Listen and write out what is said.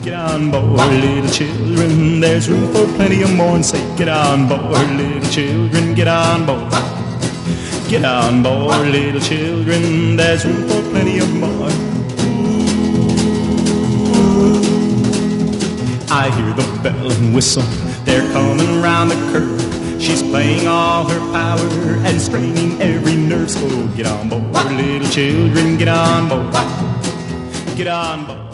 Get on board, little children, there's room for plenty of more. And say, get on board, little children, get on board. Get on board, little children, there's room for plenty of more. I hear the bell and whistle, they're coming round the curve. She's playing all her power and straining every nerve. So get on board, little children, get on board. Get on board.